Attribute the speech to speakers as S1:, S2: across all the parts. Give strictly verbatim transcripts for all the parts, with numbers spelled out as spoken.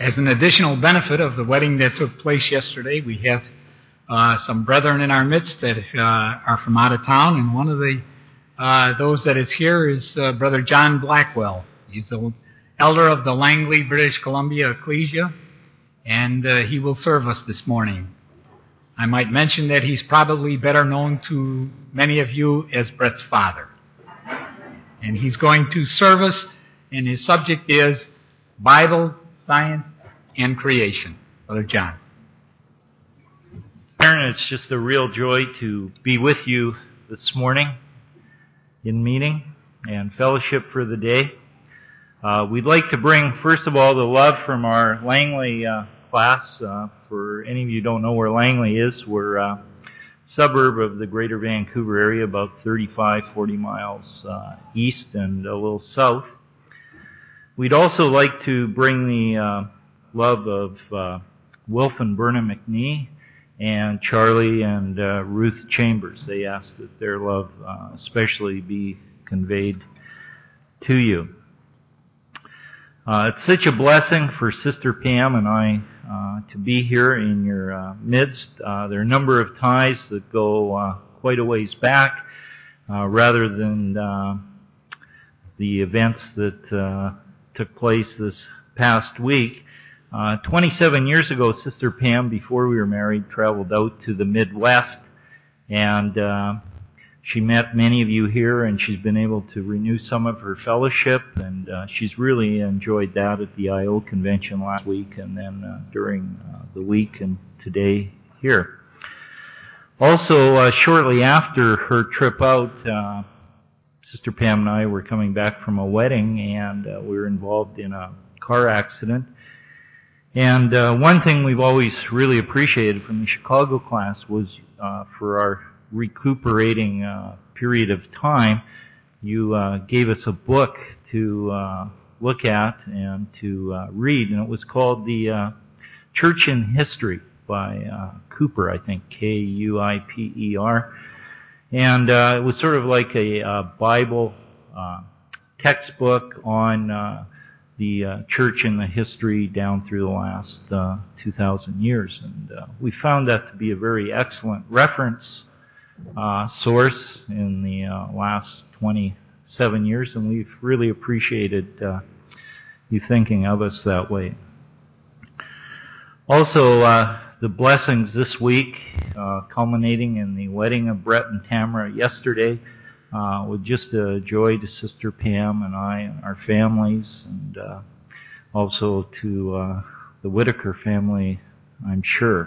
S1: As an additional benefit of the wedding that took place yesterday, we have uh, some brethren in our midst that uh, are from out of town, and one of the uh, those that is here is uh, Brother John Blackwell. He's the elder of the Langley, British Columbia Ecclesia, and uh, he will serve us this morning. I might mention that he's probably better known to many of you as Brett's father. And he's going to serve us, and his subject is Bible, Science, and Creation. Brother John.
S2: Aaron, it's just a real joy to be with you this morning in meeting and fellowship for the day. Uh, we'd like to bring, first of all, the love from our Langley uh, class. Uh, for any of you who don't know where Langley is, we're a suburb of the greater Vancouver area, about thirty-five, forty miles uh, east and a little south. We'd also like to bring the uh, love of uh, Wilf and Berna McNee and Charlie and uh, Ruth Chambers. They asked that their love uh, especially be conveyed to you. Uh, it's such a blessing for Sister Pam and I uh, to be here in your uh, midst. Uh, there are a number of ties that go uh, quite a ways back, uh, rather than uh, the events that uh, took place this past week. Uh, twenty-seven years ago, Sister Pam, before we were married, traveled out to the Midwest, and uh, she met many of you here, and she's been able to renew some of her fellowship, and uh, she's really enjoyed that at the I O convention last week, and then uh, during uh, the week and today here. Also, uh, shortly after her trip out, uh, Sister Pam and I were coming back from a wedding, and uh, we were involved in a car accident. And uh, one thing we've always really appreciated from the Chicago class was uh, for our recuperating uh, period of time, you uh, gave us a book to uh, look at and to uh, read, and it was called The uh, Church in History by uh, Cooper, I think, K U I P E R. And uh, it was sort of like a uh, Bible uh, textbook on uh, the uh, church and the history down through the last uh, two thousand years. And uh, we found that to be a very excellent reference uh, source in the uh, last twenty-seven years, and we've really appreciated uh, you thinking of us that way. Also, uh, the blessings this week, uh, culminating in the wedding of Brett and Tamara yesterday, uh, was just a joy to Sister Pam and I and our families, and uh, also to uh, the Whitaker family, I'm sure.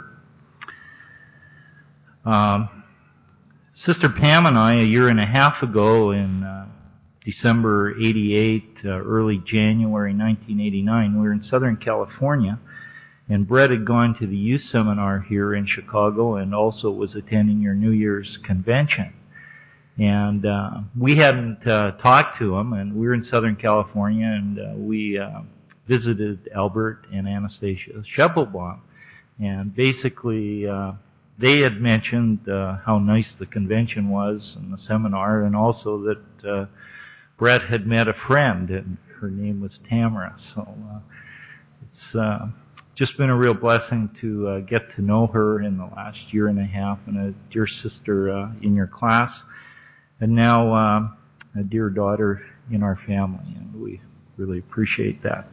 S2: Um, Sister Pam and I, a year and a half ago in uh, December eighty-eight, uh, early January nineteen eighty-nine, we were in Southern California, and Brett had gone to the youth seminar here in Chicago and also was attending your New Year's convention. And uh, we hadn't uh, talked to him, and we were in Southern California, and uh, we uh, visited Albert and Anastasia Schepelbaum. And basically, uh, they had mentioned uh, how nice the convention was and the seminar, and also that uh, Brett had met a friend, and her name was Tamara. So uh, it's uh, just been a real blessing to uh, get to know her in the last year and a half, and a dear sister uh, in your class, and now uh, a dear daughter in our family, and we really appreciate that.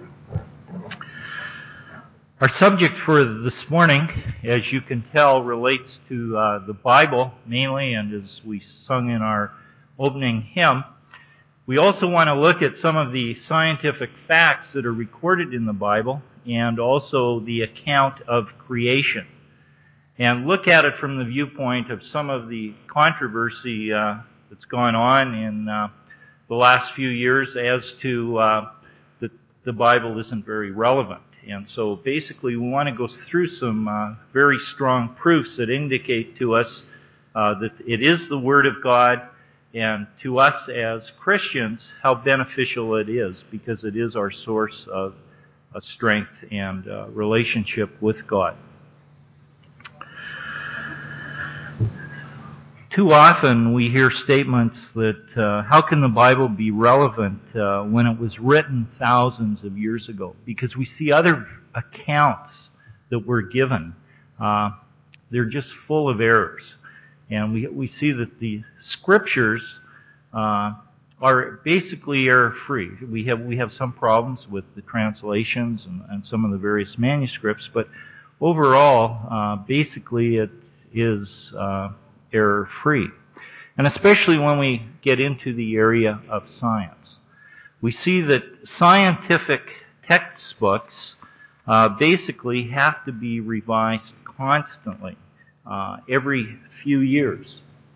S2: Our subject for this morning, as you can tell, relates to uh, the Bible mainly, and as we sung in our opening hymn, we also want to look at some of the scientific facts that are recorded in the Bible and also the account of creation, and look at it from the viewpoint of some of the controversy uh, that's gone on in uh, the last few years as to uh, that the Bible isn't very relevant. And so basically we want to go through some uh, very strong proofs that indicate to us uh, that it is the Word of God, and to us as Christians how beneficial it is, because it is our source of uh, strength and uh, relationship with God. too often we hear statements that uh, how can the Bible be relevant uh, when it was written thousands of years ago? Because we see other accounts that were given. Uh, they're just full of errors. And we we see that the scriptures uh, are basically error-free. We have we have some problems with the translations and, and some of the various manuscripts, but overall, uh, basically it is uh, error-free. And especially when we get into the area of science. We see that scientific textbooks uh, basically have to be revised constantly, uh, every few years.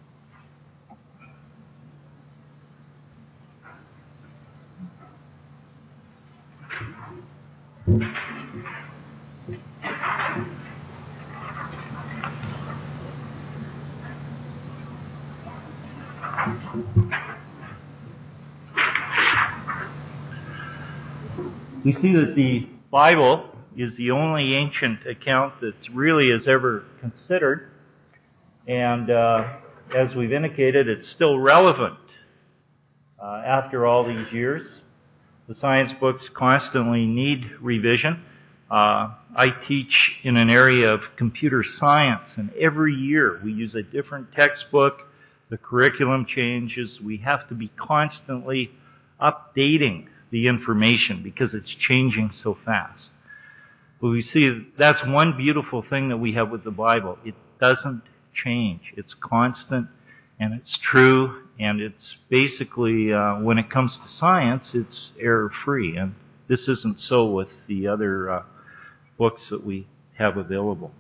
S2: We see that the Bible is the only ancient account that really is ever considered, and uh, as we've indicated, it's still relevant uh, after all these years. The science books constantly need revision. Uh, I teach in an area of computer science, and every year we use a different textbook. The curriculum changes. We have to be constantly updating the information because it's changing so fast. But we see that's one beautiful thing that we have with the Bible. It doesn't change. It's constant, and it's true, and it's basically, uh, when it comes to science, it's error-free. And this isn't so with the other uh, books that we have available.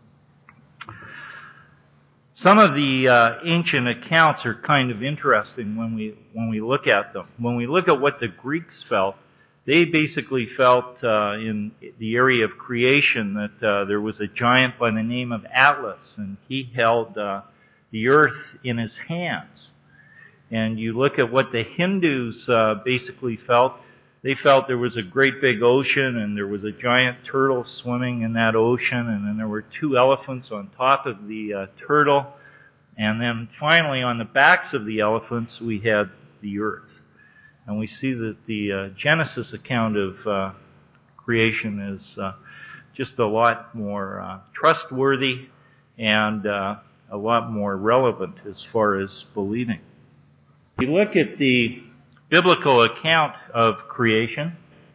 S2: Some of the uh, ancient accounts are kind of interesting when we when we look at them. When we look at what the Greeks felt, they basically felt uh, in the area of creation that uh, there was a giant by the name of Atlas, and he held uh, the earth in his hands. And you look at what the Hindus uh, basically felt. They felt there was a great big ocean, and there was a giant turtle swimming in that ocean, and then there were two elephants on top of the uh, turtle, and then finally on the backs of the elephants we had the earth. And we see that the uh, Genesis account of uh, creation is uh, just a lot more uh, trustworthy and uh, a lot more relevant as far as believing. We look at the biblical account of creation.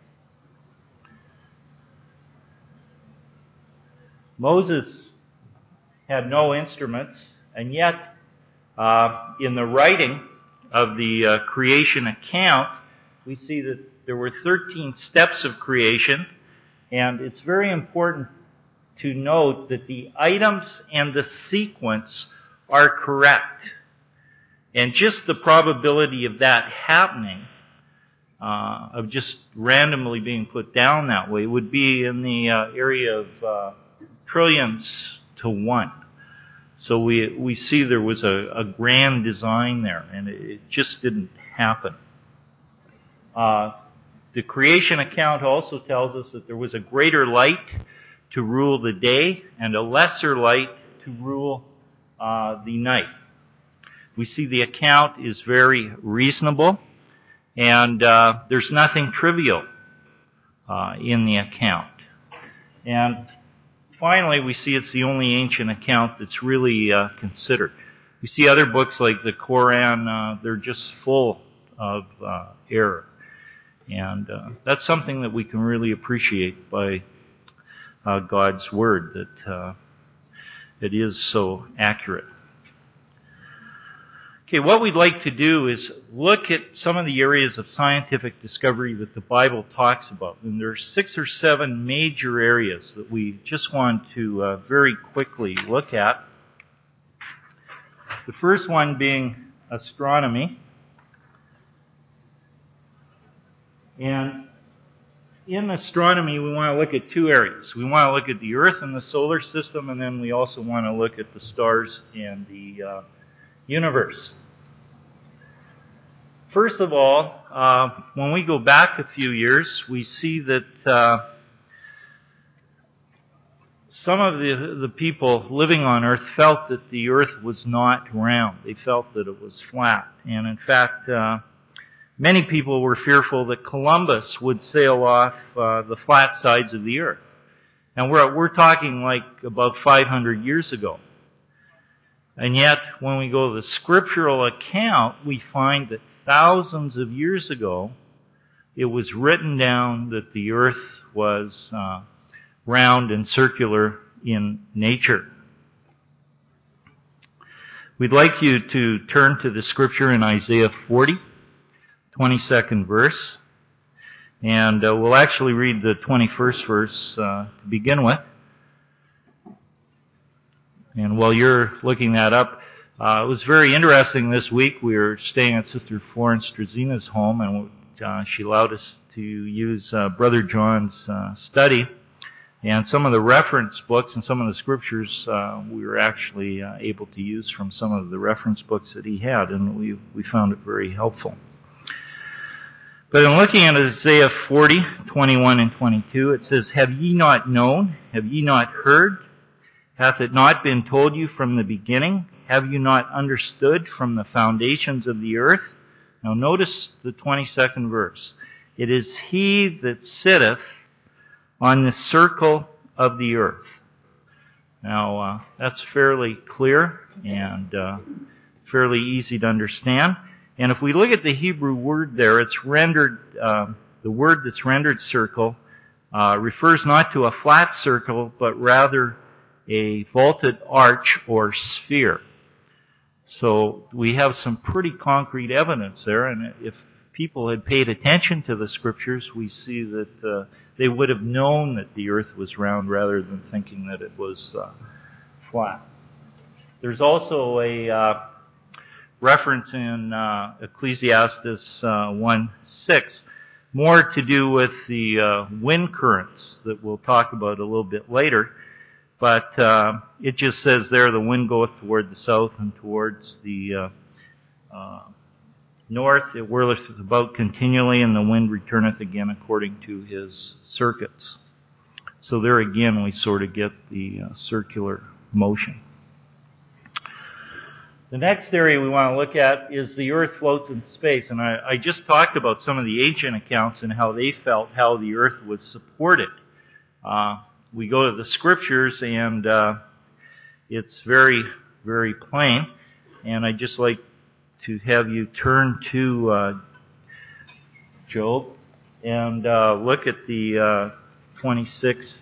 S2: Moses had no instruments, and yet uh, in the writing of the uh, creation account, we see that there were thirteen steps of creation, and it's very important to note that the items and the sequence are correct. And just the probability of that happening, uh, of just randomly being put down that way, would be in the uh, area of uh, trillions to one. So we we see there was a, a grand design there, and it, it just didn't happen. Uh, the creation account also tells us that there was a greater light to rule the day and a lesser light to rule uh, the night. We see the account is very reasonable, and uh, there's nothing trivial uh, in the account. And finally, we see it's the only ancient account that's really uh, considered. We see other books like the Quran, uh, they're just full of uh, error. And uh, that's something that we can really appreciate by uh, God's Word, that uh, it is so accurate. Okay, what we'd like to do is look at some of the areas of scientific discovery that the Bible talks about. And there are six or seven major areas that we just want to uh, very quickly look at. The first one being astronomy. And in astronomy, we want to look at two areas. We want to look at the Earth and the solar system, and then we also want to look at the stars and the uh, universe. First of all, uh, when we go back a few years, we see that uh, some of the, the people living on earth felt that the earth was not round. They felt that it was flat. And in fact, uh, many people were fearful that Columbus would sail off uh, the flat sides of the earth. And we're, we're talking like about five hundred years ago. And yet, when we go to the scriptural account, we find that thousands of years ago, it was written down that the earth was uh, round and circular in nature. We'd like you to turn to the scripture in Isaiah forty, twenty-second verse. And uh, we'll actually read the twenty-first verse uh, to begin with. And while you're looking that up, uh, it was very interesting this week. We were staying at Sister Florence Drazina's home, and uh, she allowed us to use uh, Brother John's uh, study. And some of the reference books and some of the scriptures uh, we were actually uh, able to use from some of the reference books that he had, and we we found it very helpful. But in looking at Isaiah forty, twenty-one and twenty-two, it says, "Have ye not known? Have ye not heard? Hath it not been told you from the beginning? Have you not understood from the foundations of the earth?" Now notice the twenty-second verse. "It is he that sitteth on the circle of the earth." Now, uh, that's fairly clear and uh, fairly easy to understand. And if we look at the Hebrew word there, it's rendered, uh, the word that's rendered circle uh, refers not to a flat circle, but rather a vaulted arch or sphere. So we have some pretty concrete evidence there, and if people had paid attention to the scriptures, we see that uh, they would have known that the earth was round rather than thinking that it was uh, flat. There's also a uh, reference in uh, Ecclesiastes uh, one six, more to do with the uh, wind currents that we'll talk about a little bit later. But uh, it just says there, "The wind goeth toward the south and towards the uh, uh, north. It whirleth about continually, and the wind returneth again according to his circuits." So there again, we sort of get the uh, circular motion. The next area we want to look at is the earth floats in space. And I, I just talked about some of the ancient accounts and how they felt how the earth was supported. Uh, we go to the scriptures, and uh, it's very, very plain. And I'd just like to have you turn to uh, Job and uh, look at the uh, twenty-sixth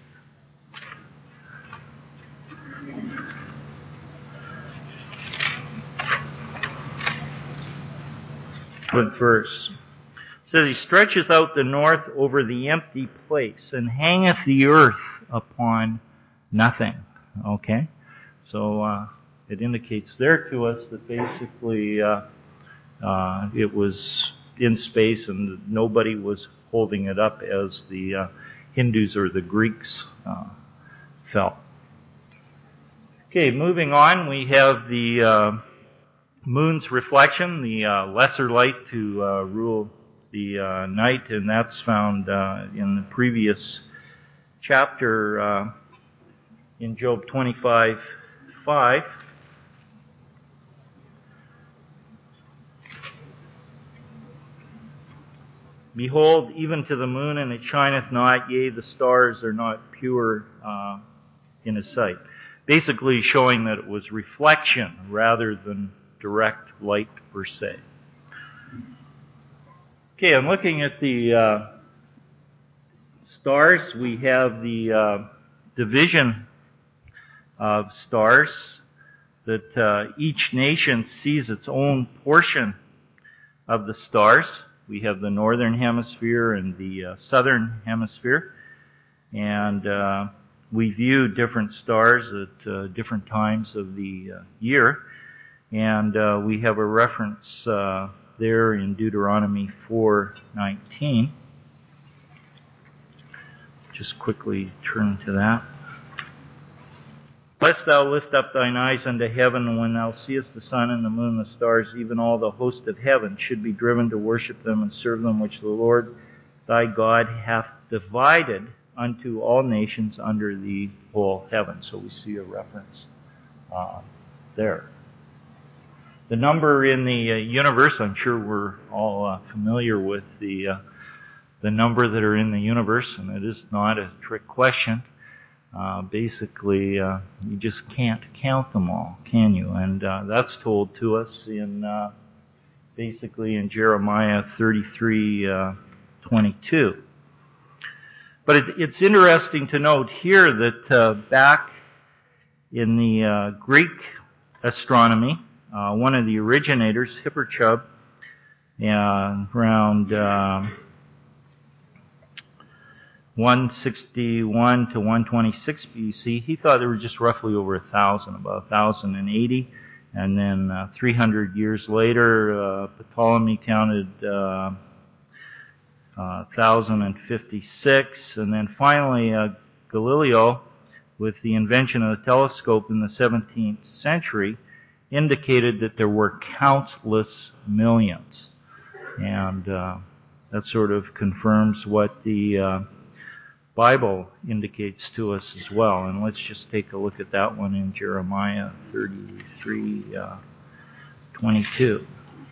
S2: verse. It says, "He stretcheth out the north over the empty place, and hangeth the earth upon nothing." Okay? So uh, it indicates there to us that basically uh, uh, it was in space and nobody was holding it up as the uh, Hindus or the Greeks uh, felt. Okay, moving on, we have the uh, moon's reflection, the uh, lesser light to uh, rule the uh, night, and that's found uh, in the previous chapter uh, in Job twenty-five five. "Behold, even to the moon, and it shineth not, yea, the stars are not pure uh, in his sight." Basically showing that it was reflection rather than direct light per se. Okay, I'm looking at the uh, stars. We have the uh, division of stars, that uh, each nation sees its own portion of the stars. We have the northern hemisphere and the uh, southern hemisphere, and uh, we view different stars at uh, different times of the uh, year. And uh, we have a reference uh, there in Deuteronomy four nineteen. Just quickly turn to that. "Lest thou lift up thine eyes unto heaven, and when thou seest the sun and the moon and the stars, even all the host of heaven, should be driven to worship them and serve them, which the Lord thy God hath divided unto all nations under the whole heaven. So we see a reference uh, there. The number in the uh, universe, I'm sure we're all uh, familiar with the uh, the number that are in the universe, and it is not a trick question. Uh, basically, uh, you just can't count them all, can you? And uh, that's told to us in uh, basically in Jeremiah thirty-three twenty-two. But it, it's interesting to note here that uh, back in the uh, Greek astronomy, uh, one of the originators, Hipparchus, uh, around uh, one sixty-one to one twenty-six B C, he thought there were just roughly over a thousand, about one thousand eighty. And then uh, three hundred years later, uh, Ptolemy counted uh, uh, one thousand fifty-six. And then finally, uh, Galileo, with the invention of the telescope in the seventeenth century, indicated that there were countless millions. And uh, that sort of confirms what the uh, Bible indicates to us as well. And let's just take a look at that one in Jeremiah thirty-three twenty-two.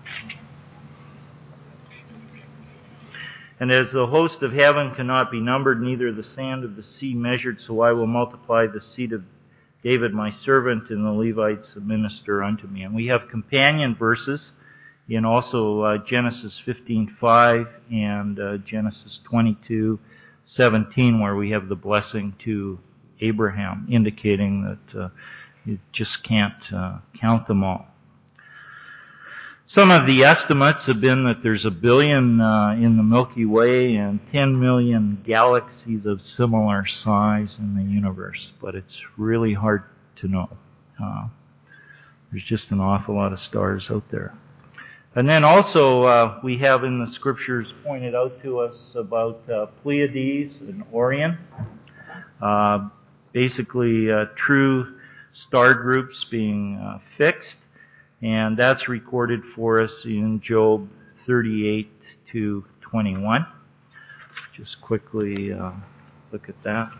S2: And as the host of heaven cannot be numbered, neither the sand of the sea measured, so I will multiply the seed of David my servant, and the Levites minister unto me. And we have companion verses in also uh, Genesis fifteen five and uh, Genesis twenty-two seventeen, where we have the blessing to Abraham, indicating that uh, you just can't uh, count them all. Some of the estimates have been that there's a billion uh, in the Milky Way and ten million galaxies of similar size in the universe, but it's really hard to know. Uh, there's just an awful lot of stars out there. And then also uh, we have in the scriptures pointed out to us about uh, Pleiades and Orion, uh, basically uh, true star groups being uh, fixed. And that's recorded for us in Job thirty-eight to twenty-one. Just quickly uh, look at that.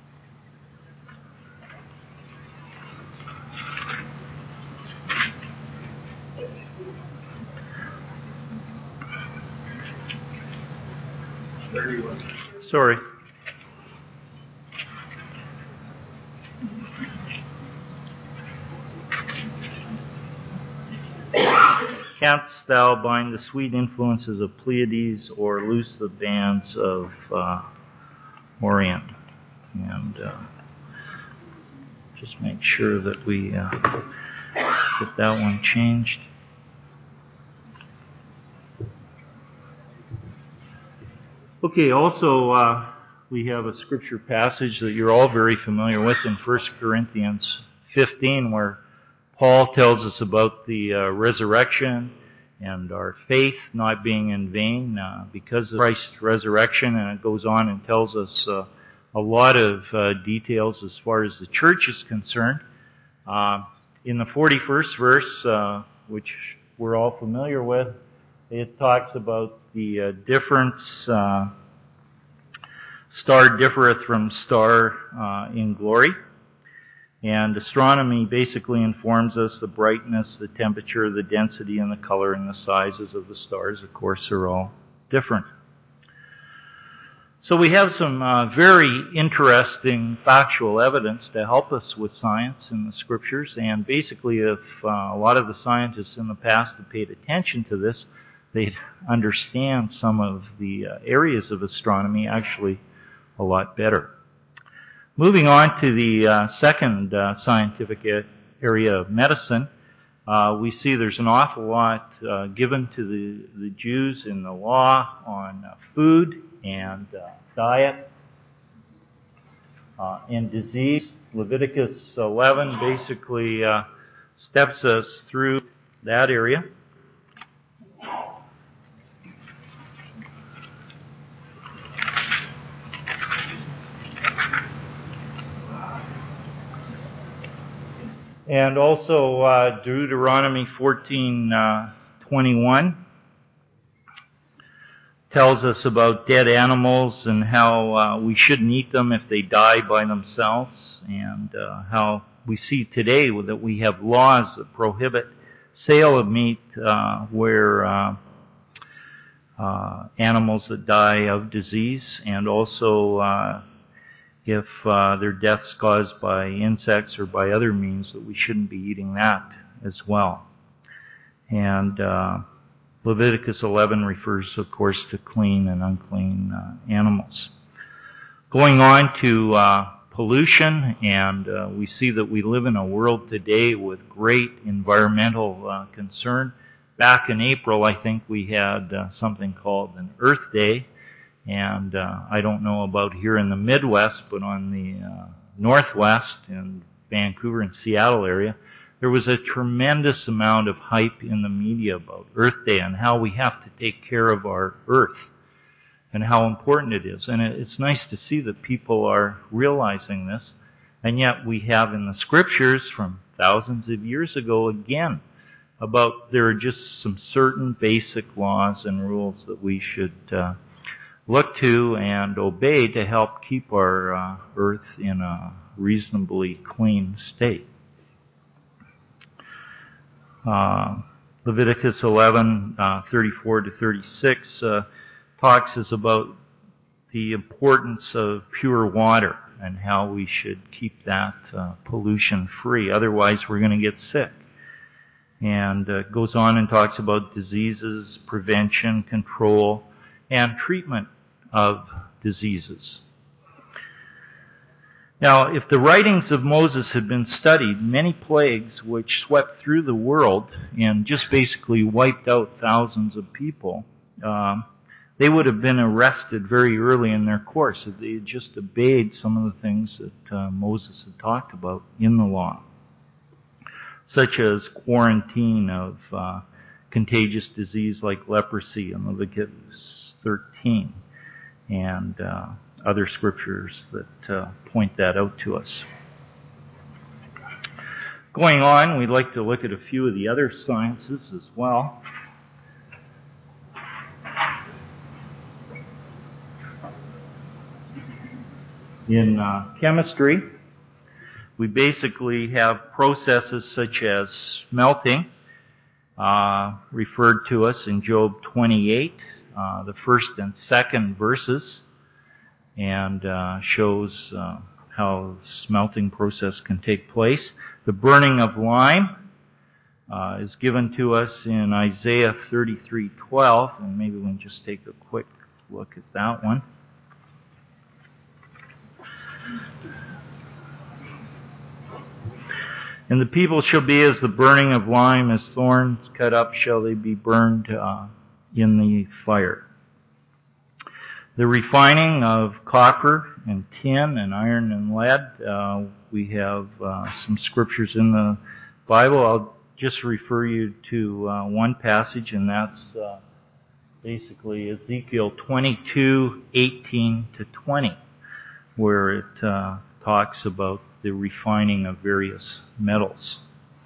S2: Sorry. Canst thou bind the sweet influences of Pleiades, or loose the bands of uh, Orion? And uh, just make sure that we uh, get that one changed. Okay, also uh, we have a scripture passage that you're all very familiar with in First Corinthians fifteen, where Paul tells us about the uh, resurrection and our faith not being in vain uh, because of Christ's resurrection. And it goes on and tells us uh, a lot of uh, details as far as the church is concerned. Uh, in the forty-first verse, uh, which we're all familiar with, it talks about the uh, difference. Uh, star differeth from star uh, in glory. And astronomy basically informs us the brightness, the temperature, the density, and the color and the sizes of the stars, of course, are all different. So we have some uh, very interesting factual evidence to help us with science in the scriptures. And basically, if uh, a lot of the scientists in the past had paid attention to this, they'd understand some of the uh, areas of astronomy actually a lot better. Moving on to the uh, second uh, scientific area of medicine, uh, we see there's an awful lot uh, given to the, the Jews in the law on uh, food and uh, diet uh, and disease. Leviticus eleven basically uh, steps us through that area. And also uh, Deuteronomy fourteen twenty-one tells us about dead animals and how uh, we shouldn't eat them if they die by themselves, and uh, how we see today that we have laws that prohibit sale of meat uh, where uh, uh, animals that die of disease, and also uh, if uh, their death's caused by insects or by other means, that we shouldn't be eating that as well. And uh, Leviticus eleven refers, of course, to clean and unclean uh, animals. Going on to uh, pollution, and uh, we see that we live in a world today with great environmental uh, concern. Back in April, I think we had uh, something called an Earth Day, and uh, I don't know about here in the Midwest, but on the uh, Northwest in Vancouver and Seattle area, there was a tremendous amount of hype in the media about Earth Day and how we have to take care of our Earth and how important it is. And it's nice to see that people are realizing this. And yet we have in the scriptures from thousands of years ago again about there are just some certain basic laws and rules that we should uh, look to and obey to help keep our uh, Earth in a reasonably clean state. Uh, Leviticus eleven, uh, thirty-four to thirty-six uh, talks us about the importance of pure water and how we should keep that uh, pollution free. Otherwise, we're going to get sick. And uh, goes on and talks about diseases, prevention, control, and treatment of diseases. Now, if the writings of Moses had been studied, many plagues which swept through the world and just basically wiped out thousands of people, um, they would have been arrested very early in their course if they had just obeyed some of the things that uh, Moses had talked about in the law, such as quarantine of uh, contagious disease like leprosy in Leviticus thirteen, and uh, other scriptures that uh, point that out to us. Going on, we'd like to look at a few of the other sciences as well. In uh, chemistry, we basically have processes such as smelting, uh, referred to us in Job twenty-eight, uh, the first and second verses, and uh, shows uh, how the smelting process can take place. The burning of lime uh, is given to us in Isaiah thirty-three twelve, and maybe we can just take a quick look at that one. And the people shall be as the burning of lime, as thorns cut up shall they be burned uh, in the fire. The refining of copper and tin and iron and lead, uh, we have uh, some scriptures in the Bible. I'll just refer you to uh, one passage, and that's uh, basically Ezekiel twenty-two, eighteen to twenty, where it uh, talks about the refining of various metals.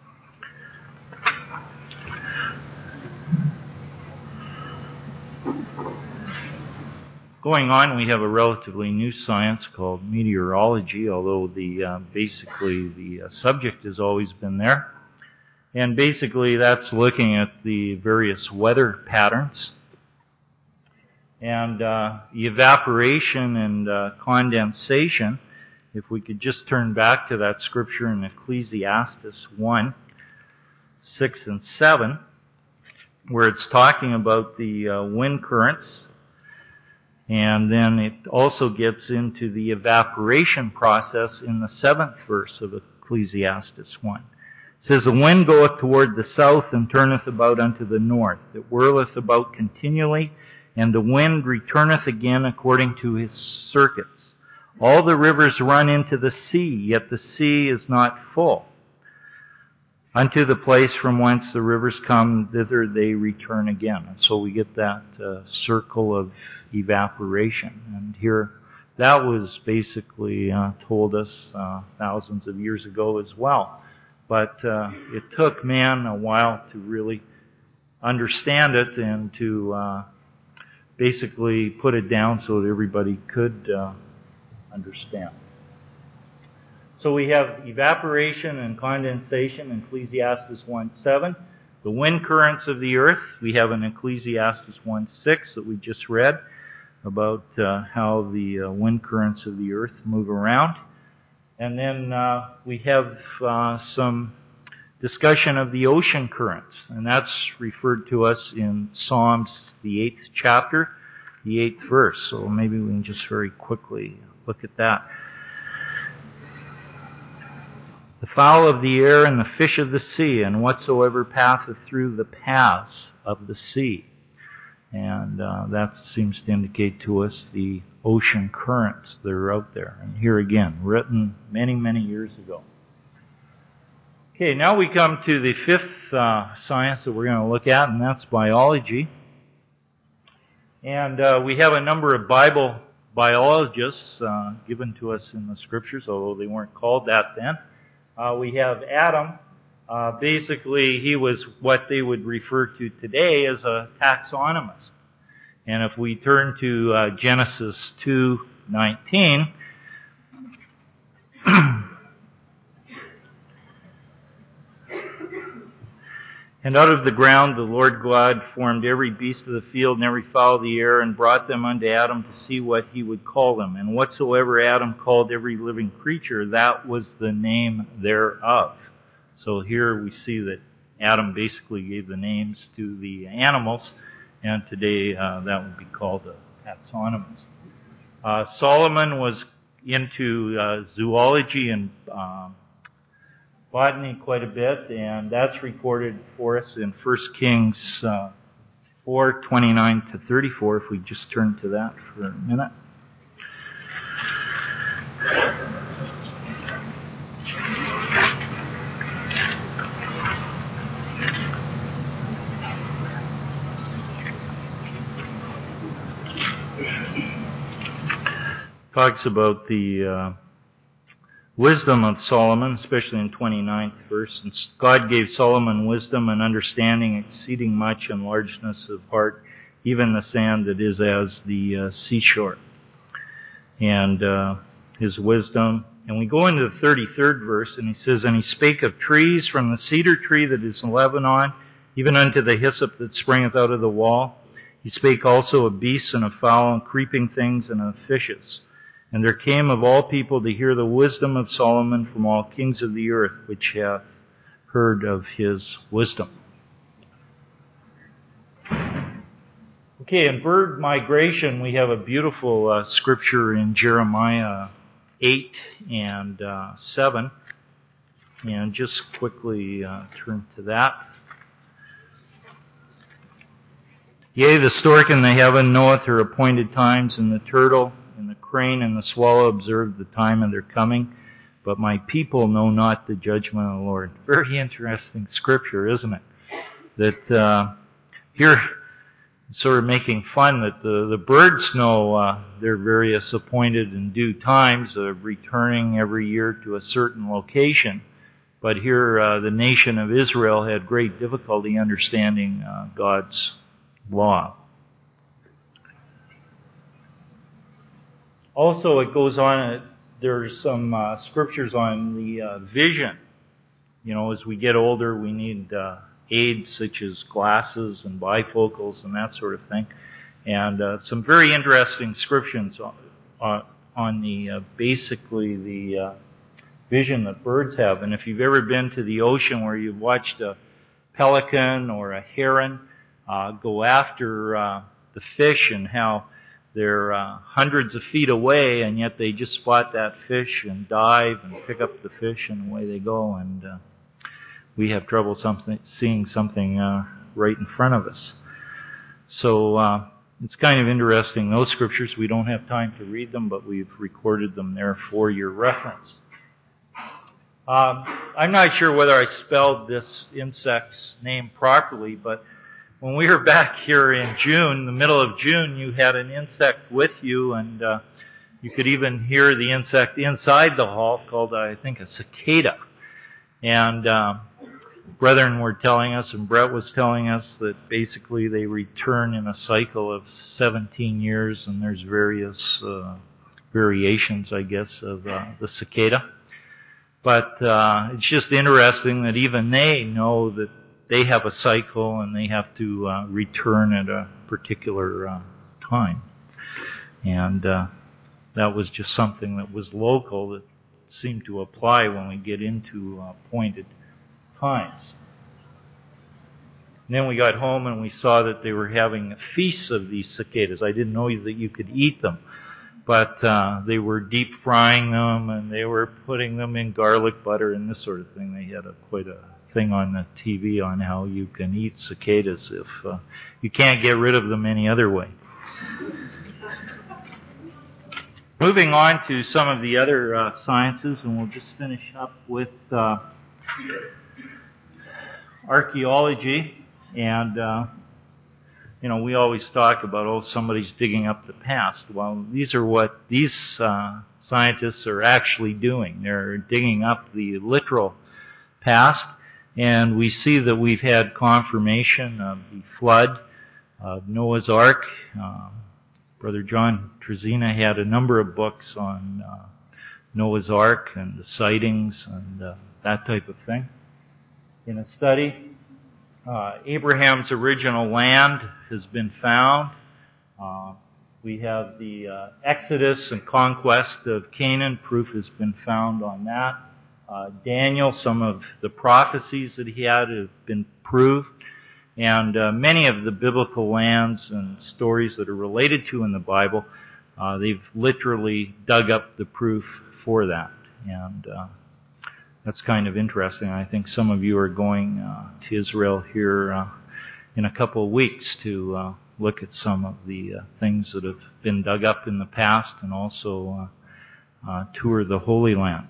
S2: Going on, we have a relatively new science called meteorology, although the uh, basically the uh, subject has always been there. And basically that's looking at the various weather patterns. And uh, the evaporation and uh, condensation, if we could just turn back to that scripture in Ecclesiastes one, six and seven, where it's talking about the uh, wind currents. And then it also gets into the evaporation process in the seventh verse of Ecclesiastes one. It says, the wind goeth toward the south and turneth about unto the north. It whirleth about continually, and the wind returneth again according to his circuits. All the rivers run into the sea, yet the sea is not full. Unto the place from whence the rivers come, thither they return again. And so we get that uh, circle of evaporation. And here, that was basically uh, told us uh, thousands of years ago as well. But uh, it took man a while to really understand it and to uh, basically put it down so that everybody could uh, understand. So we have evaporation and condensation in Ecclesiastes one seven. The wind currents of the earth, we have in Ecclesiastes one six that we just read about uh, how the uh, wind currents of the earth move around. And then uh, we have uh, some discussion of the ocean currents, and that's referred to us in Psalms, the eighth chapter, the eighth verse. So maybe we can just very quickly look at that. The fowl of the air and the fish of the sea, and whatsoever passeth through the paths of the sea. And uh, that seems to indicate to us the ocean currents that are out there. And here again, written many, many years ago. Okay, now we come to the fifth uh, science that we're going to look at, and that's biology. And uh, we have a number of Bible biologists uh, given to us in the Scriptures, although they weren't called that then. Uh, we have Adam. Uh, basically, he was what they would refer to today as a taxonomist. And if we turn to uh, Genesis two nineteen, and out of the ground the Lord God formed every beast of the field and every fowl of the air, and brought them unto Adam to see what he would call them. And whatsoever Adam called every living creature, that was the name thereof. So here we see that Adam basically gave the names to the animals, and today uh, that would be called a taxonomist. Uh, Solomon was into uh, zoology and uh, botany quite a bit, and that's recorded for us in First Kings uh, four twenty-nine to thirty-four, if we just turn to that for a minute. Talks about the uh, wisdom of Solomon, especially in twenty-ninth verse. And God gave Solomon wisdom and understanding exceeding much, and largeness of heart, even the sand that is as the uh, seashore. And uh, his wisdom. And we go into the thirty-third verse, and he says, And he spake of trees, from the cedar tree that is in Lebanon, even unto the hyssop that springeth out of the wall. He spake also of beasts and of fowl and creeping things and of fishes. And there came of all people to hear the wisdom of Solomon from all kings of the earth, which hath heard of his wisdom. Okay, in bird migration, we have a beautiful uh, scripture in Jeremiah eight and uh, seven. And just quickly uh, turn to that. Yea, the stork in the heaven knoweth her appointed times, and the turtle and the crane and the swallow observe the time of their coming, but my people know not the judgment of the Lord. Very interesting scripture, isn't it? That uh, here, sort of making fun that the, the birds know uh, their various appointed and due times of returning every year to a certain location. But here, uh, the nation of Israel had great difficulty understanding uh, God's law. Also, it goes on, there's some uh, scriptures on the uh, vision. You know, as we get older, we need uh, aids such as glasses and bifocals and that sort of thing. And uh, some very interesting scriptures on, uh, on the, uh, basically the uh, vision that birds have. And if you've ever been to the ocean where you've watched a pelican or a heron uh, go after uh, the fish, and how they're uh, hundreds of feet away, and yet they just spot that fish and dive and pick up the fish, and away they go. And uh, we have trouble something, seeing something uh, right in front of us. So uh, it's kind of interesting. Those scriptures, we don't have time to read them, but we've recorded them there for your reference. Um, I'm not sure whether I spelled this insect's name properly, but when we were back here in June, the middle of June, you had an insect with you, and uh, you could even hear the insect inside the hall called, uh, I think, a cicada. And uh, brethren were telling us, and Brett was telling us, that basically they return in a cycle of seventeen years, and there's various uh, variations, I guess, of uh, the cicada. But uh, it's just interesting that even they know that they have a cycle and they have to uh, return at a particular uh, time. And uh, that was just something that was local that seemed to apply when we get into uh, appointed times. And then we got home and we saw that they were having feasts of these cicadas. I didn't know that you could eat them. But uh, they were deep frying them, and they were putting them in garlic butter and this sort of thing. They had a, quite a thing on the T V on how you can eat cicadas if uh, you can't get rid of them any other way. Moving on to some of the other uh, sciences, and we'll just finish up with uh, archaeology. And uh, You know, we always talk about, oh, somebody's digging up the past. Well, these are what these uh, scientists are actually doing. They're digging up the literal past, and we see that we've had confirmation of the flood, of Noah's Ark. Uh, Brother John Trezina had a number of books on uh, Noah's Ark and the sightings and uh, that type of thing. In a study, Uh, Abraham's original land has been found. Uh, we have the uh, Exodus and conquest of Canaan. Proof has been found on that. Uh, Daniel, some of the prophecies that he had have been proved. And uh, many of the biblical lands and stories that are related to in the Bible, uh, they've literally dug up the proof for that. And uh, That's kind of interesting. I think some of you are going uh, to Israel here uh, in a couple of weeks to uh, look at some of the uh, things that have been dug up in the past, and also uh, uh, tour the Holy Land.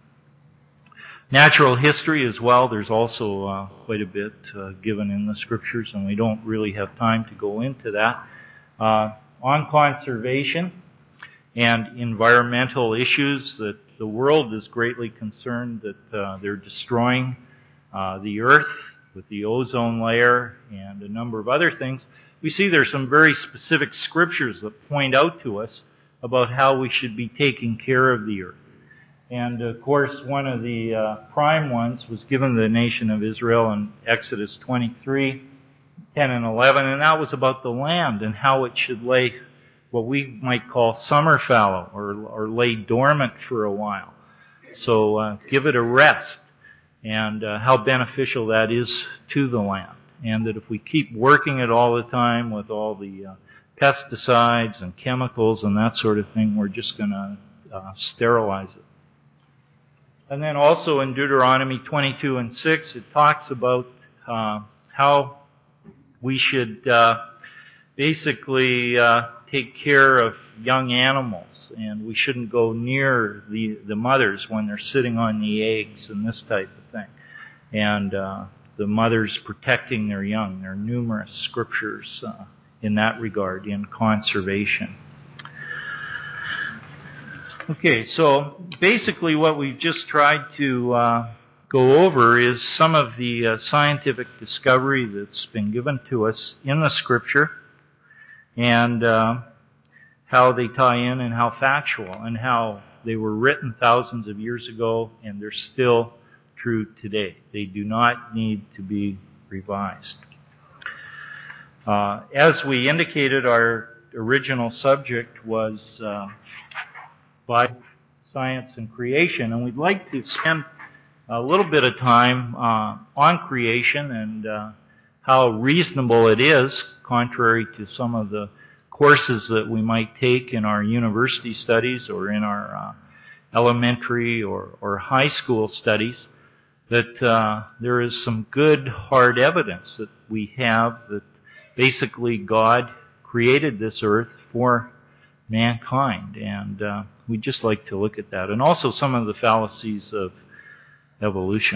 S2: Natural history as well. There's also uh, quite a bit uh, given in the Scriptures, and we don't really have time to go into that. Uh, on conservation and environmental issues, that the world is greatly concerned that uh, they're destroying uh, the earth with the ozone layer and a number of other things. We see there's some very specific scriptures that point out to us about how we should be taking care of the earth. And of course, one of the uh, prime ones was given to the nation of Israel in Exodus twenty-three, ten and eleven, and that was about the land and how it should lay what we might call summer fallow, or, or lay dormant for a while. So uh, give it a rest, and uh, how beneficial that is to the land. And that if we keep working it all the time with all the uh, pesticides and chemicals and that sort of thing, we're just going to uh, sterilize it. And then also in Deuteronomy twenty-two and six, it talks about uh, how we should uh, basically uh, take care of young animals, and we shouldn't go near the, the mothers when they're sitting on the eggs and this type of thing. And uh, the mothers protecting their young. There are numerous scriptures uh, in that regard, in conservation. Okay, so basically what we've just tried to uh, go over is some of the uh, scientific discovery that's been given to us in the Scripture, and uh, how they tie in and how factual, and how they were written thousands of years ago and they're still true today. They do not need to be revised. Uh, as we indicated, our original subject was uh, Bible, science, and creation, and we'd like to spend a little bit of time uh, on creation and uh, how reasonable it is, contrary to some of the courses that we might take in our university studies or in our uh, elementary or, or high school studies, that uh, there is some good hard evidence that we have that basically God created this earth for mankind, and uh, we'd just like to look at that, and also some of the fallacies of evolution.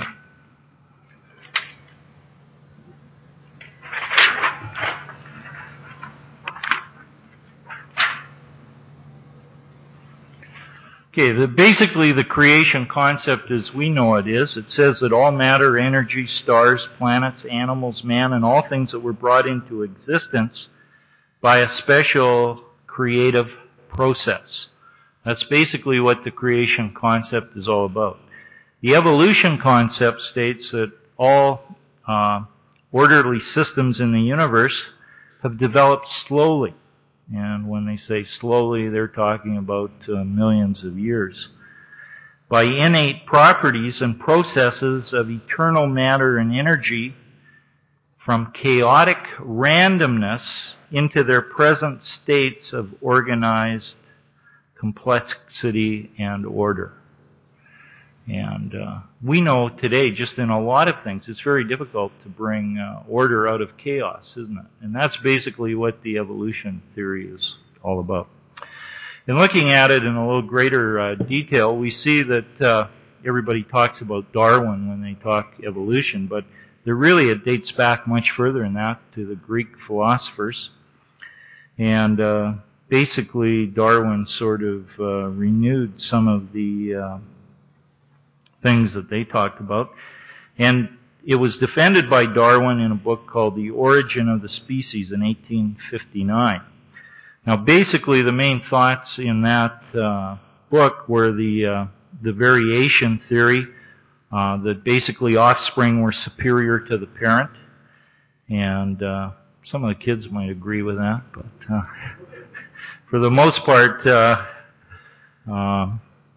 S2: Okay, the, basically the creation concept as we know it is, it says that all matter, energy, stars, planets, animals, man, and all things that were brought into existence by a special creative process. That's basically what the creation concept is all about. The evolution concept states that all uh, orderly systems in the universe have developed slowly. And when they say slowly, they're talking about uh, millions of years. By innate properties and processes of eternal matter and energy, from chaotic randomness into their present states of organized complexity and order. And uh, we know today, just in a lot of things, it's very difficult to bring uh, order out of chaos, isn't it? And that's basically what the evolution theory is all about. In looking at it in a little greater uh, detail, we see that uh, everybody talks about Darwin when they talk evolution, but there really it dates back much further than that to the Greek philosophers. And uh, basically, Darwin sort of uh, renewed some of the uh, things that they talked about. And it was defended by Darwin in a book called The Origin of the Species in eighteen fifty-nine. Now, basically, the main thoughts in that uh, book were the uh, the variation theory, uh, that basically offspring were superior to the parent. And uh, some of the kids might agree with that, but uh, for the most part, uh, uh,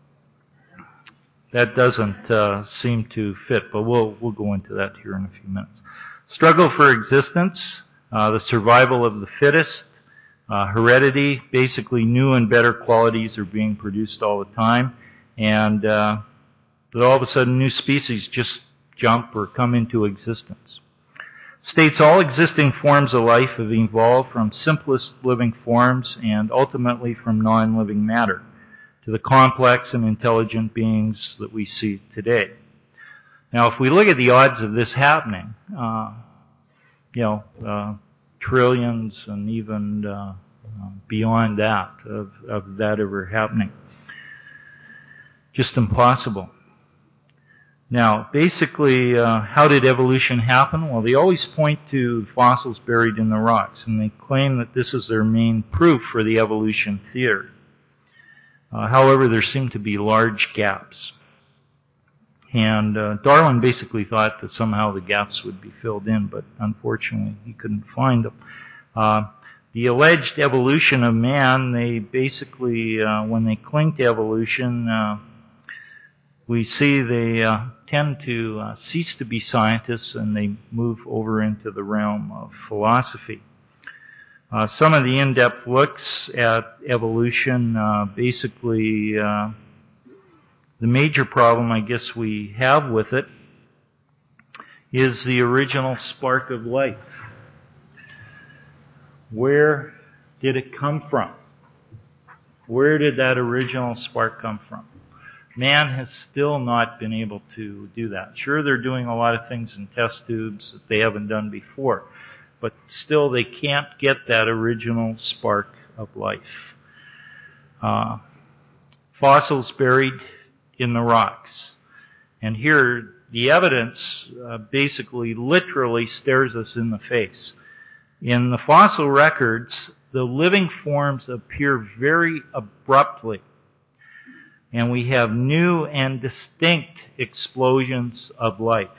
S2: that doesn't uh, seem to fit, but we'll we'll go into that here in a few minutes. Struggle for existence, uh, the survival of the fittest, uh, heredity, basically new and better qualities are being produced all the time, and uh, that all of a sudden new species just jump or come into existence. States all existing forms of life have evolved from simplest living forms and ultimately from non-living matter to the complex and intelligent beings that we see today. Now, if we look at the odds of this happening, uh, you know, uh, trillions and even uh, uh, beyond that, of, of that ever happening, just impossible. Now, basically, uh, how did evolution happen? Well, they always point to fossils buried in the rocks, and they claim that this is their main proof for the evolution theory. Uh, however, there seem to be large gaps. And uh, Darwin basically thought that somehow the gaps would be filled in, but unfortunately he couldn't find them. Uh, the alleged evolution of man, they basically, uh, when they cling to evolution, uh, we see they uh, tend to uh, cease to be scientists and they move over into the realm of philosophy. Uh, some of the in-depth looks at evolution, uh, basically, uh, the major problem I guess we have with it is the original spark of life. Where did it come from? Where did that original spark come from? Man has still not been able to do that. Sure, they're doing a lot of things in test tubes that they haven't done before, but still they can't get that original spark of life. Uh, fossils buried in the rocks. And here, the evidence uh, basically literally stares us in the face. In the fossil records, the living forms appear very abruptly. And we have new and distinct explosions of life.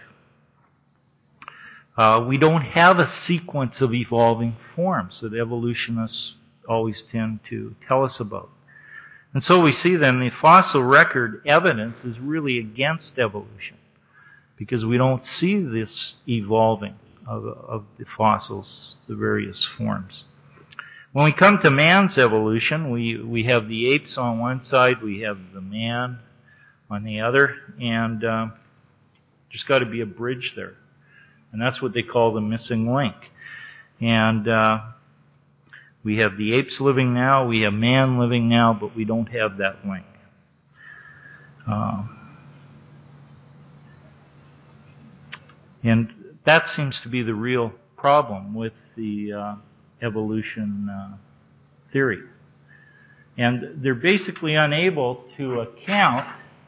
S2: Uh, we don't have a sequence of evolving forms that evolutionists always tend to tell us about. And so we see then the fossil record evidence is really against evolution because we don't see this evolving of, of the fossils, the various forms. When we come to man's evolution, we, we have the apes on one side, we have the man on the other, and uh, there's got to be a bridge there. And that's what they call the missing link. And uh, we have the apes living now, we have man living now, but we don't have that link. Uh, and that seems to be the real problem with the uh, evolution uh, theory. And they're basically unable to account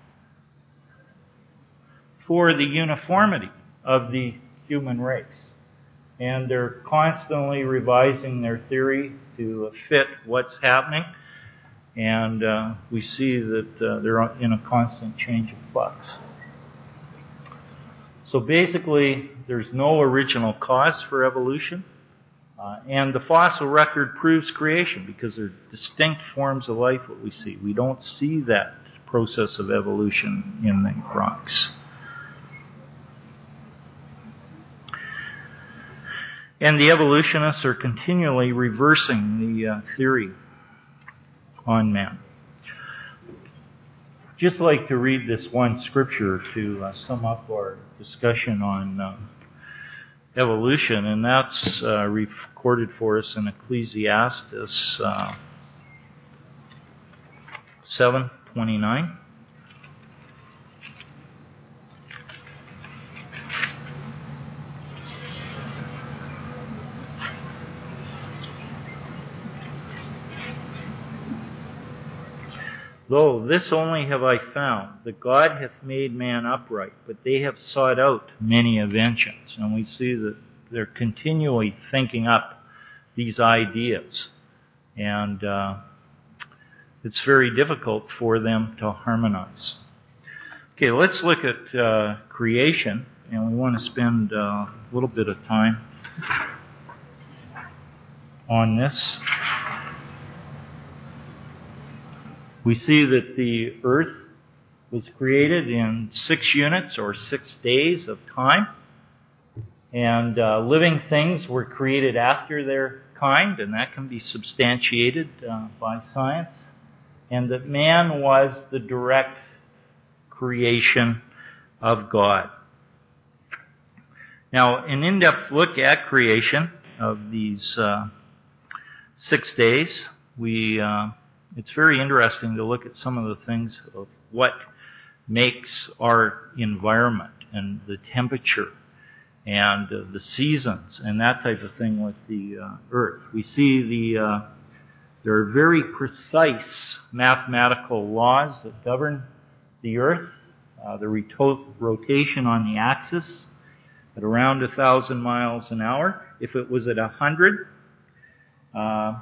S2: for the uniformity of the human race. And they're constantly revising their theory to fit what's happening. And uh, we see that uh, they're in a constant change of flux. So basically, there's no original cause for evolution. Uh, and the fossil record proves creation because they're distinct forms of life, what we see. We don't see that process of evolution in the rocks. And the evolutionists are continually reversing the uh, theory on man. Just like to read this one scripture to uh, sum up our discussion on uh, evolution, and that's uh, recorded for us in Ecclesiastes uh, seven twenty-nine. Lo, this only have I found, that God hath made man upright, but they have sought out many inventions. And we see that they're continually thinking up these ideas. And uh, it's very difficult for them to harmonize. Okay, let's look at uh, creation. And we want to spend uh, a little bit of time on this. We see that the earth was created in six units or six days of time. And uh, living things were created after their kind, and that can be substantiated uh, by science. And that man was the direct creation of God. Now, an in-depth look at creation of these uh, six days, we... Uh, It's very interesting to look at some of the things of what makes our environment and the temperature and uh, the seasons and that type of thing with the uh, earth. We see the uh, there are very precise mathematical laws that govern the earth. Uh, the reto- rotation on the axis at around a thousand miles an hour. If it was at a hundred, uh,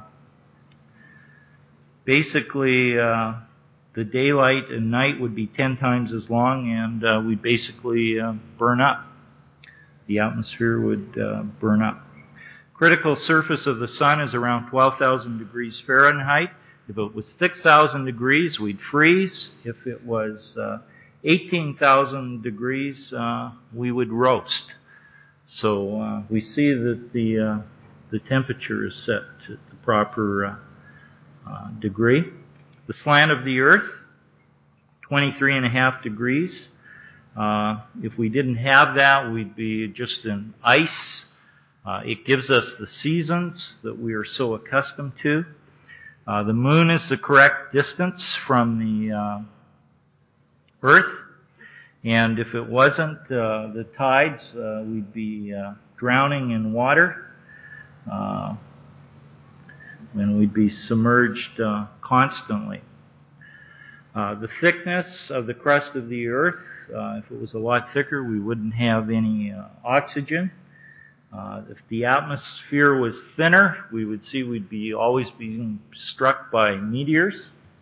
S2: Basically, uh, the daylight and night would be ten times as long, and uh, we'd basically uh, burn up. The atmosphere would uh, burn up. Critical surface of the sun is around twelve thousand degrees Fahrenheit. If it was six thousand degrees, we'd freeze. If it was uh, eighteen thousand degrees, uh, we would roast. So uh, we see that the uh, the temperature is set to the proper uh, Uh, degree. The slant of the earth, twenty-three and a half degrees. Uh, if we didn't have that, we'd be just in ice. Uh, it gives us the seasons that we are so accustomed to. Uh, the moon is the correct distance from the uh, earth. And if it wasn't, uh, the tides, uh, we'd be uh, drowning in water. Uh, and we'd be submerged uh, constantly. Uh, the thickness of the crust of the earth, uh, if it was a lot thicker, we wouldn't have any uh, oxygen. Uh, if the atmosphere was thinner, we would see we'd be always being struck by meteors.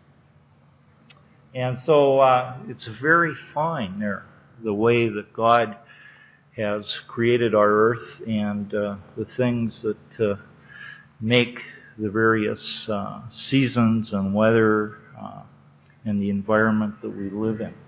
S2: And so uh, it's very fine there, the way that God has created our earth and uh, the things that uh, make the various uh, seasons and weather uh, and the environment that we live in.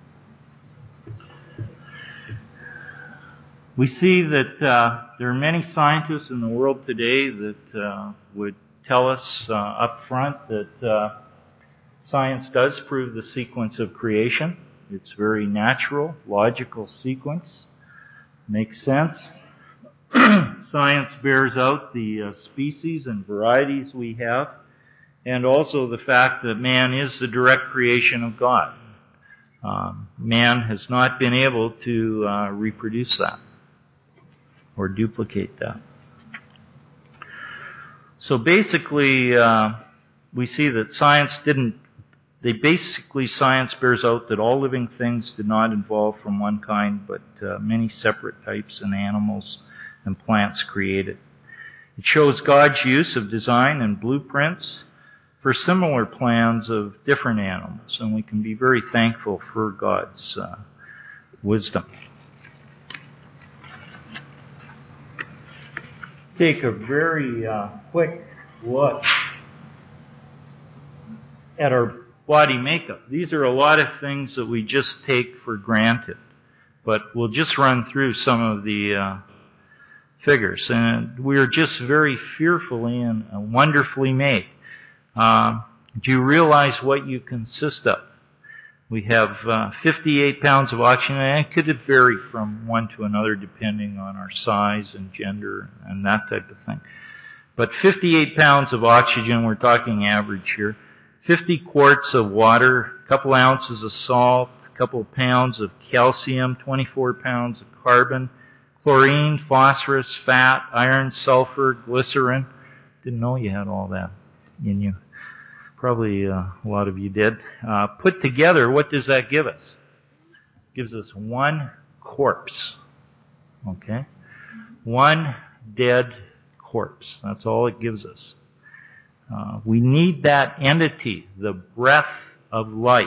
S2: We see that uh, there are many scientists in the world today that uh, would tell us uh, up front that uh, science does prove the sequence of creation. It's very natural, logical sequence. Makes sense. Science bears out the uh, species and varieties we have, and also the fact that man is the direct creation of God. Um, man has not been able to uh, reproduce that or duplicate that. So basically, uh, we see that science didn't, they basically, science bears out that all living things did not evolve from one kind, but uh, many separate types and animals and plants created. It shows God's use of design and blueprints for similar plans of different animals, and we can be very thankful for God's uh, wisdom. Take a very uh, quick look at our body makeup. These are a lot of things that we just take for granted, but we'll just run through some of the uh, figures. And we're just very fearfully and wonderfully made. Uh, do you realize what you consist of? We have uh, fifty-eight pounds of oxygen, and it could vary from one to another depending on our size and gender and that type of thing. But fifty-eight pounds of oxygen, we're talking average here. fifty quarts of water, a couple ounces of salt, a couple pounds of calcium, twenty-four pounds of carbon, chlorine, phosphorus, fat, iron, sulfur, glycerin. Didn't know you had all that in you. Probably uh, a lot of you did. Uh, put together, what does that give us? It gives us one corpse. Okay? One dead corpse. That's all it gives us. Uh, we need that entity, the breath of life.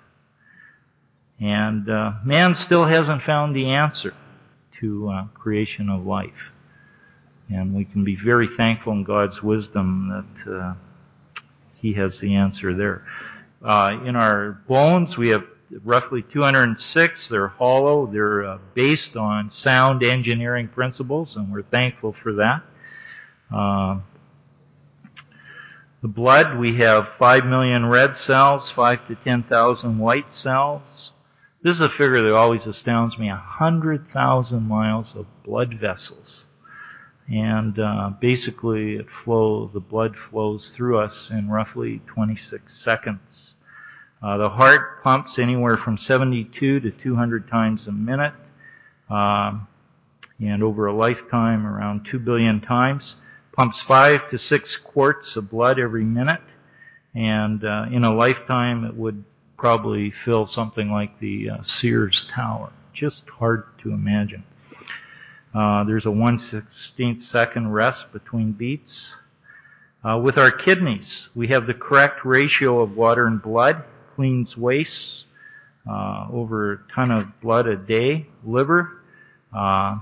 S2: And uh, man still hasn't found the answer to uh, creation of life. And we can be very thankful in God's wisdom that uh, He has the answer there. Uh, in our bones, we have roughly two hundred six. They're hollow. They're uh, based on sound engineering principles, and we're thankful for that. Uh, the blood, we have five million red cells, five to ten thousand white cells. This is a figure that always astounds me. one hundred thousand miles of blood vessels. And uh, basically, it flow, the blood flows through us in roughly twenty-six seconds. Uh, the heart pumps anywhere from seventy-two to two hundred times a minute, um, and over a lifetime, around two billion times. Pumps five to six quarts of blood every minute, and uh, in a lifetime, it would probably fill something like the uh, Sears Tower. Just hard to imagine. Uh, there's a one sixteenth second rest between beats. Uh, with our kidneys, we have the correct ratio of water and blood, cleans waste, uh, over a ton of blood a day. Liver, uh,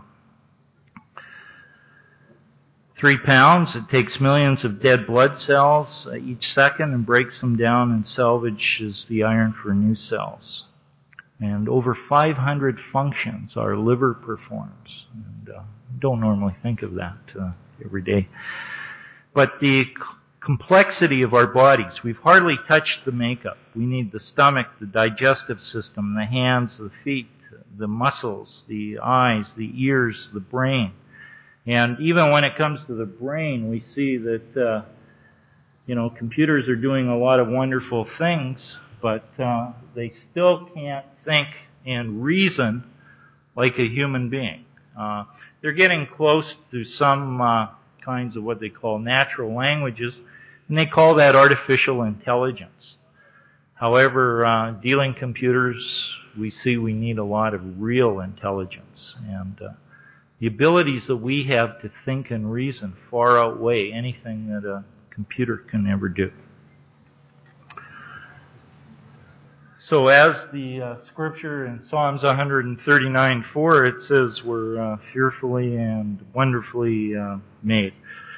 S2: three pounds. It takes millions of dead blood cells uh, each second and breaks them down and salvages the iron for new cells. And over five hundred functions our liver performs. And uh, don't normally think of that uh, every day. But the c- complexity of our bodies, we've hardly touched the makeup. We need the stomach, the digestive system, the hands, the feet, the muscles, the eyes, the ears, the brain. And even when it comes to the brain, we see that, uh, you know, computers are doing a lot of wonderful things, but uh, they still can't think and reason like a human being. Uh, they're getting close to some uh, kinds of what they call natural languages, and they call that artificial intelligence. However, uh, dealing computers, we see we need a lot of real intelligence, and uh, the abilities that we have to think and reason far outweigh anything that a computer can ever do. So as the uh, scripture in Psalms one thirty-nine four, it says we're uh, fearfully and wonderfully uh, made.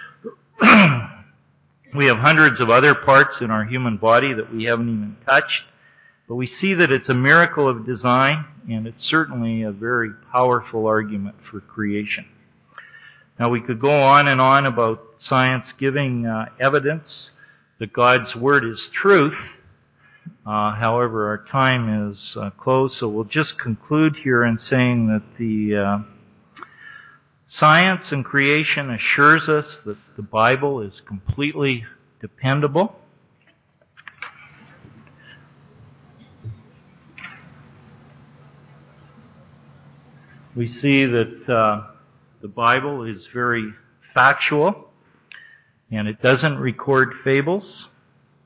S2: We have hundreds of other parts in our human body that we haven't even touched, but we see that it's a miracle of design, and it's certainly a very powerful argument for creation. Now we could go on and on about science giving uh, evidence that God's Word is truth. Uh, however, our time is uh, close, so we'll just conclude here in saying that the uh, science and creation assures us that the Bible is completely dependable. We see that uh, the Bible is very factual, and it doesn't record fables.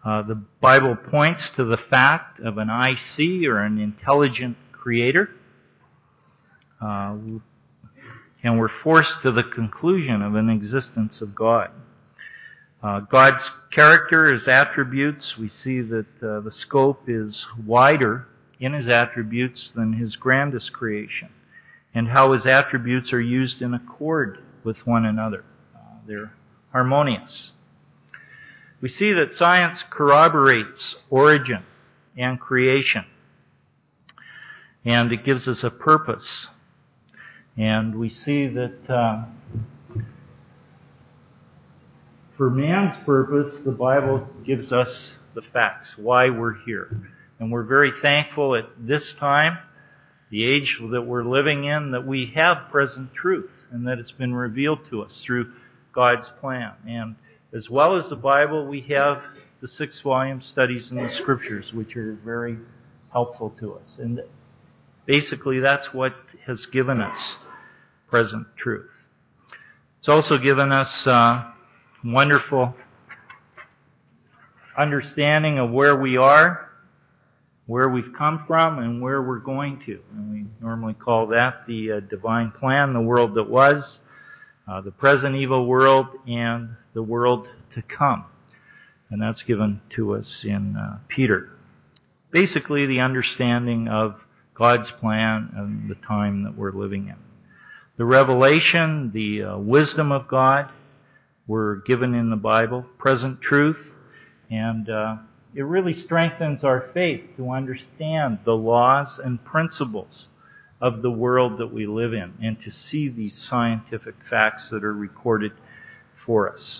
S2: Uh, the Bible points to the fact of an I C, or an intelligent creator. Uh, and we're forced to the conclusion of an existence of God. Uh, God's character, His attributes, we see that uh, the scope is wider in His attributes than His grandest creation, and how His attributes are used in accord with one another. Uh, they're harmonious. We see that science corroborates origin and creation, and it gives us a purpose. And we see that uh, for man's purpose, the Bible gives us the facts, why we're here. And we're very thankful at this time, the age that we're living in, that we have present truth and that it's been revealed to us through God's plan. And as well as the Bible, we have the six volume studies in the Scriptures, which are very helpful to us. And basically, that's what has given us present truth. It's also given us uh, wonderful understanding of where we are, where we've come from, and where we're going to. And we normally call that the uh, divine plan, the world that was, uh, the present evil world, and the world to come. And that's given to us in uh, Peter. Basically, the understanding of God's plan and the time that we're living in. The revelation, the uh, wisdom of God were given in the Bible, present truth, and uh, it really strengthens our faith to understand the laws and principles of the world that we live in, and to see these scientific facts that are recorded for us.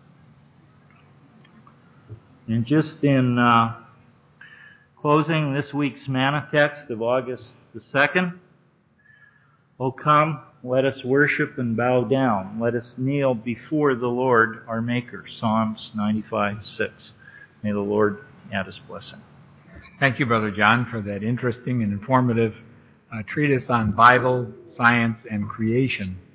S2: And just in uh, closing, this week's manna text of August the second, "O come, let us worship and bow down. Let us kneel before the Lord our Maker." Psalms ninety-five six. May the Lord add His blessing.
S1: Thank you, Brother John, for that interesting and informative uh, treatise on Bible, science, and creation.